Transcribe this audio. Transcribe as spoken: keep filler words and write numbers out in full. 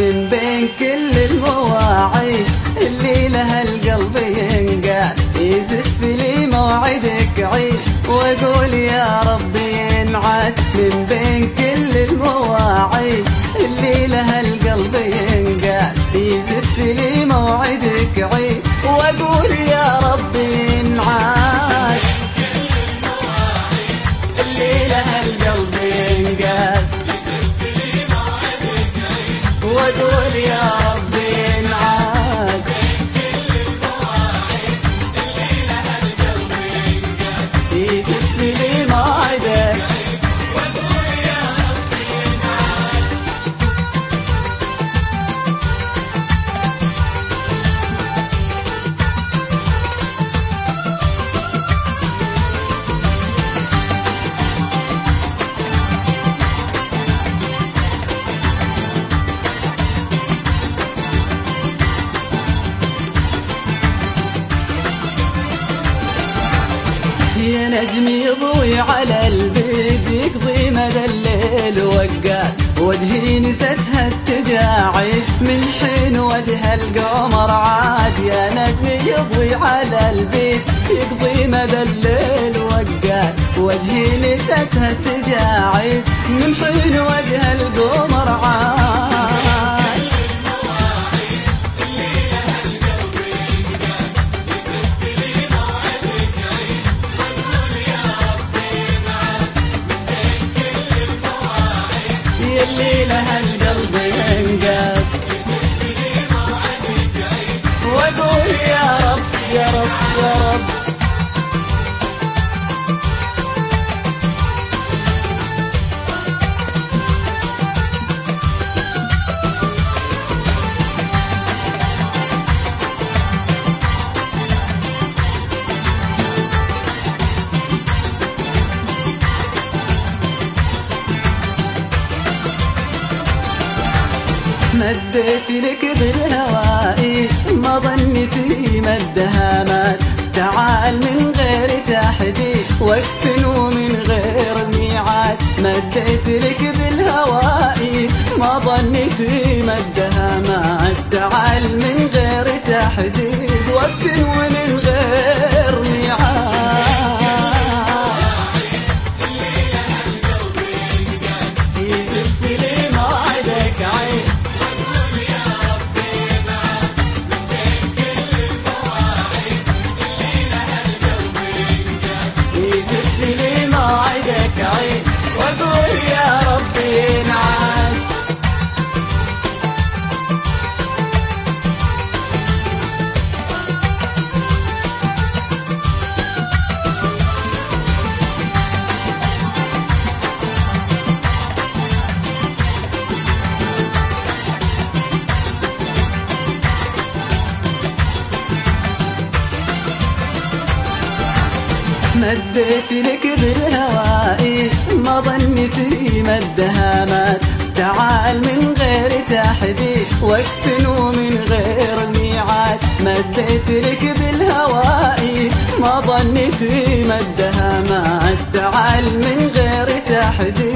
من بين كل المواعيد اللي لها القلب ينقاد، يزف لي موعدك عيد واقول يا ربي ينعاد. من بين كل المواعيد اللي لها القلب ينقاد، يزف لي موعدك عيد واقول يا ربي ينعاد. اللي لها القلب ينقاد، واقول يا ربي ينعاد. يزف لي موعدك واقول يا ربي ينعاد. يا نجم يضوي على البيت يقضي مدى الليل وقال، وجهي نستها التجاعيد من حين وجه القمر عاد. يا نجم يضوي على البيت يقضي مدى الليل وقال، وجهي نستها التجاعيد من حين وجه القمر عاد. اللي لها القلب ينقاد، واقول يا رب يا رب يا رب. مديت لك بالهواء ما ظنيتي مدها مات، تعال من غير تحديد وقت ومن غير ميعاد. مديت لك بالهواء ما ظنيتي مدها مات، تعال من غير تحديد وقت ومن غير ميعاد. يزف لي موعدك عين يزف لي موعدك عين واقول يا ربي ينعاد. مديت لك بالهواء ما ظنيتي مدها مات، تعال من غير تحديد وقت ومن غير ميعاد. مديت لك بالهواء ما ظنيتي مدها مات، تعال من غير تحديد